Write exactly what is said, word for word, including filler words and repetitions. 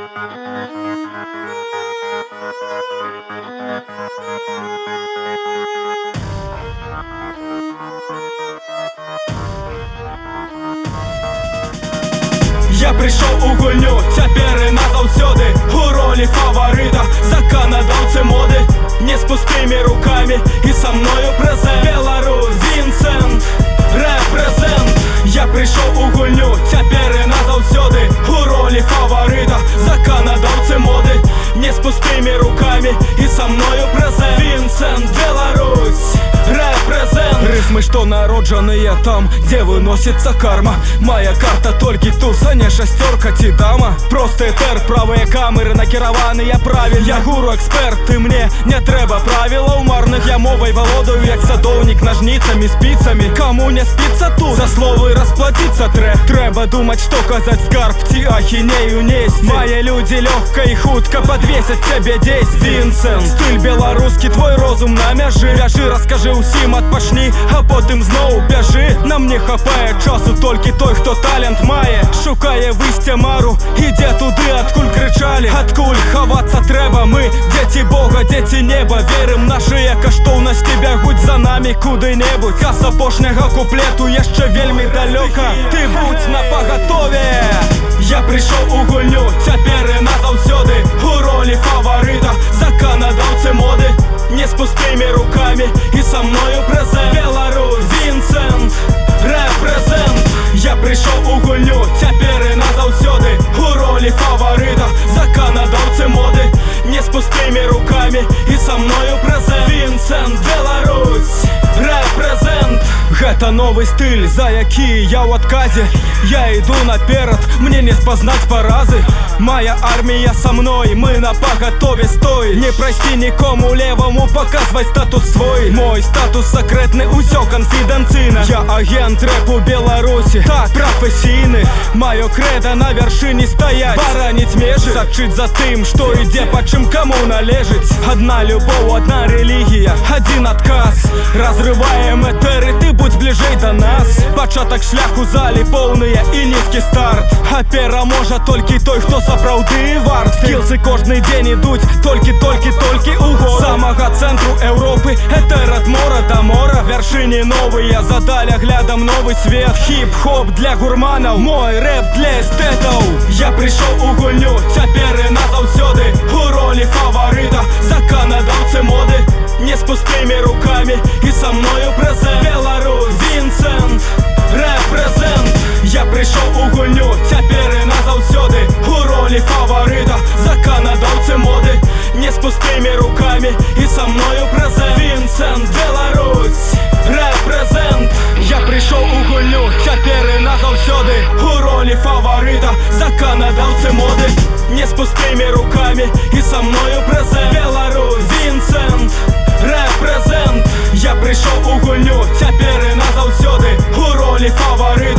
Я прийшов у гульню, цяпер і назаўсёды у ролі фаварыта заканадаўцы моды. Не с пустыми руками и со мною презент. Беларусь, Винсент, репрезент. Я прийшов у гульню, цяпер і назаўсёды у ролі фаварыта заканадаўцы моды. Не с пустыми руками и со мною презент. Винсент, Беларусь, репрезент. Рифмы, что народжаныя там, где выносится карма. Моя карта толькі туз, а не шестерка ці дама. Просто этер, правые камеры накіраваныя правильно. Я гуру эксперт, и мне не трэба правілаў марных. Я мовай володаю, як садоўнік ножницами, спицами. Кому не спится тут, за словы расплатиться трэ. Трэба думать, что казать скарб, ці ахінею несці. Мои люди легко и хутка подвесят тебе десять. Винсент, стиль беларускі, твой розум на мяжы. Вяжи, раскажи усім, адпачні, а потым зноў бяжы. Нам не хапае часу толькі той, хто талент мае. Шукае выйсця мару, ідзе туды, адкуль крычалі. Адкуль хавацца трэба мы, дзеці Бога, дзеці неба. Верым, нашыя каштоўнасці бягуць за намі куды-небудзь. А з апошняга куплету яшчэ вельмі далёка. Ты будзь на пагатове. Я прийшов у гульню, цяпер і назаўсёды у ролі фаварыта заканадаўцы моды. Не с пустыми руками и со мною презент. Беларусь, Винсент, репрезент. Я прийшов у гульню, цяпер і назаўсёды у ролі фаварыта заканадаўцы моды. Не с пустыми руками и со мною презент. Винсент, Беларусь, репрезент. Гэта новый стыль, за які я ў адказе. Я иду наперад, мне не спазнаць паразы. Моя армія со мной, мы на пагатове стой. Не прайсці нікому левому, показвай статус свой. Мой статус сакрэтны, усё канфідэнцыйна. Я агент рэпу Беларусі, так, прафесійны. Маё крэда на вяршыні стаять, бараніць межы, сачыць за тым, што ідзе, па чым каму належыць. Адна любоў, одна рэлігія, адзін адказ. Разрываем этэры, ты будь бліжэй да нас. Пачатак шляху залі поўныя і нізкі старт. А пераможа толькі той, хто сапраўды варт. Скілсы кожны дзень ідуць толькі-толькі-толькі у год. Самага цэнтру Еўропы, этэр ад мора да мора. Вяршыні новыя, за даляглядам новы свет. Хіп-хоп для гурманаў, мой рэп для эстэтаў. Я прийшов у гульню, цяпер і назаўсёды у ролі фаварыта заканадаўцы моды. Не с пустыми руками и со мною презент. Беларусь, Винсент, репрезент. Я прийшов у гульню, цяпер і назаўсёды у ролі фаварыта заканадаўцы моды. Не с пустыми руками и со мною презент. Винсент, Беларусь, репрезент. Я прийшов у гульню, цяпер і назаўсёды у ролі фаварыта заканадаўцы моды. Не с пустыми руками и со мною презент. Беларусь, Винсент, репрезент. Я прийшов у гульню, цяпер і назаўсёды у ролі фаварыта